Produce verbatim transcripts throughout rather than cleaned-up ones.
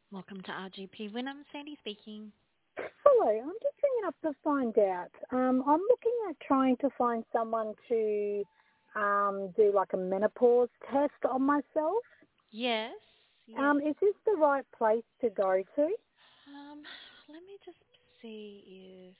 Welcome to R G P Wynnum. Sandy speaking. Hello, I'm just ringing up to find out. Um, I'm looking at trying to find someone to um, do like a menopause test on myself. Yes, yes. Um, is this the right place to go to? Um, let me just see if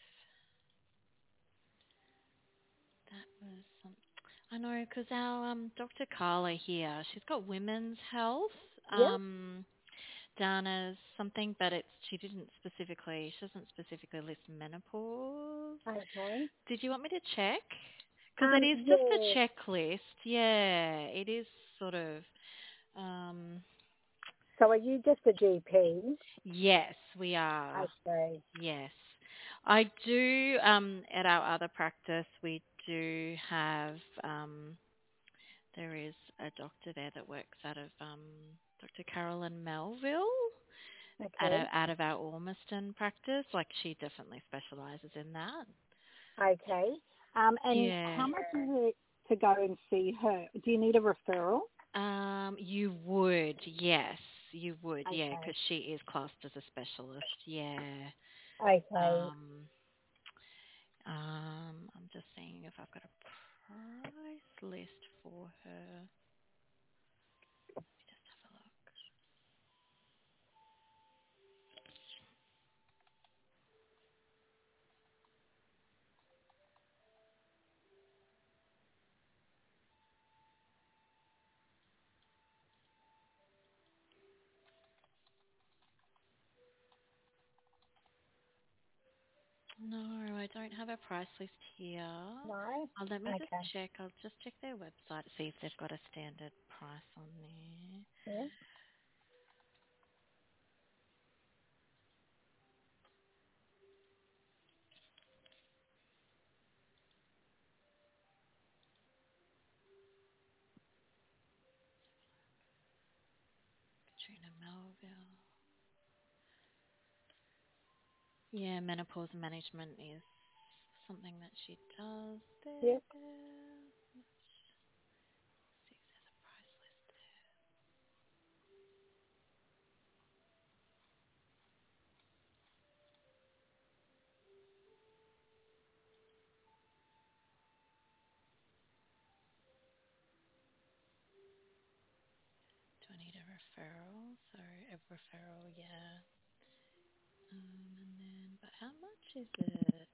that was some. I know because our um Doctor Carla here, she's got women's health Yeah. um down as something, but it's she didn't specifically. She doesn't specifically list menopause. Okay. Did you want me to check? Because it Um, is just yeah. a checklist. Yeah, it is sort of. Um, So are you just a G P? yes, we are. Okay. Yes. I do, um, at our other practice, we do have, um, there is a doctor there that works out of um, Doctor Carolyn Melville out Okay. of, out of our Ormiston practice. Like she definitely specialises in that. Okay. Um, and Yeah. how much is it to go and see her? Do you need a referral? Um, you would, yes, you would, yeah, Okay. because she is classed as a specialist, yeah. Okay. Um, Um, I'm just seeing if I've got a price list for her. Just have a look. No, I don't have a price list here. No? Oh, let me just Okay. check. I'll just check their website to see if they've got a standard price on there. Yeah. Katrina Melville. Yeah, menopause management is something that she does there. Yeah. See if there's a price list there. Do I need a referral? So a referral, yeah. Um, and then, but how much is it?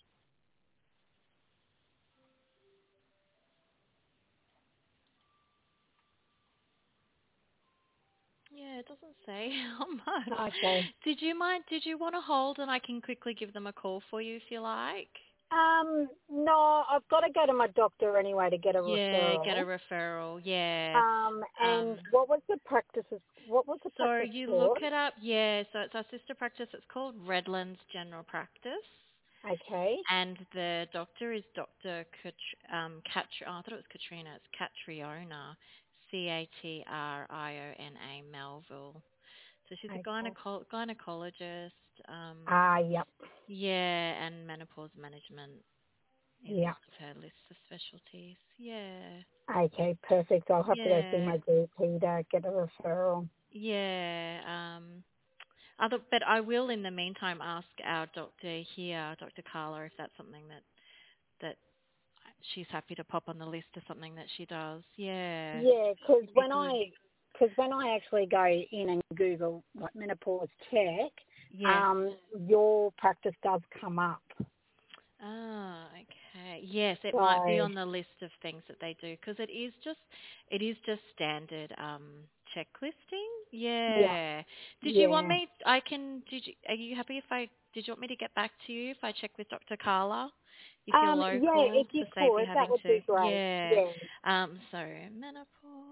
Yeah, it doesn't say how much. Okay. Did you mind? Did you want to hold, and I can quickly give them a call for you if you like? Um, no, I've got to go to my doctor anyway to get a Yeah, get a referral. referral. Yeah. Um, and Um. what was the practices? What was the So practice you look called? it up. Yeah. So it's our sister practice. It's called Redlands General Practice. Okay, And the doctor is Doctor Kat- um, Kat- oh, I thought it was Katrina. It's Catriona, C A T R I O N A Melville. So she's a okay. gyneco- gynecologist. Um, Ah, yep, yeah, and menopause management is yep. one of her list of specialties. Yeah, Okay, perfect. I'll have to go see yeah, my G P to get a referral. yeah. Um, other, but I will in the meantime ask our doctor here, Doctor Carla, if that's something that that she's happy to pop on the list of something that she does. Yeah, Yeah, because would be when good. I because when I actually go in and Google like menopause check, Yes. um, your practice does come up. Ah, okay. Yes, it might be So on the list of things that they do because it is just it is just standard um checklisting. yeah, Yeah. Did you want yeah. me? I can. Did you? Are you happy if I? Did you want me to get back to you if I check with Doctor Carla? If you're Um, yeah, local if you to save you could, that having would to. be great. Yeah. Yeah. Um. So menopause.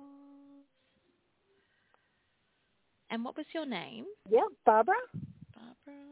And what was your name? Yep, Barbara, Barbara.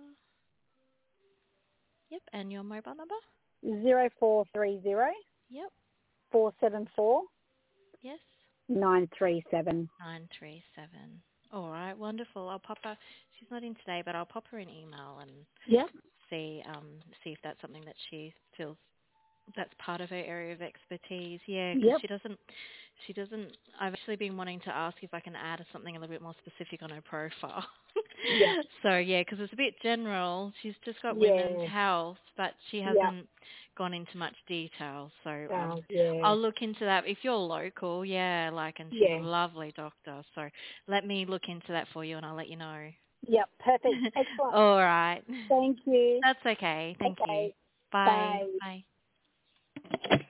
Yep. And your mobile number? zero four three zero Yep. four seven four Yes. nine three seven. Nine three seven. All right, wonderful. I'll pop her. She's not in today, but I'll pop her an email and Yep, see um see if that's something that she feels that's part of her area of expertise. Yeah, because yep. she doesn't she doesn't. I've actually been wanting to ask if I can add something a little bit more specific on her profile. Yeah. So yeah, because it's a bit general. She's just got women's Yeah. health, but she Yeah. hasn't gone into much detail. So um, Uh, yeah. I'll look into that. If you're local, yeah, like, and she's a Yeah. lovely doctor. So let me look into that for you, and I'll let you know. Yep. Perfect. Excellent. All right. Thank you. That's okay. Thank you. Okay. Bye. Bye. Bye.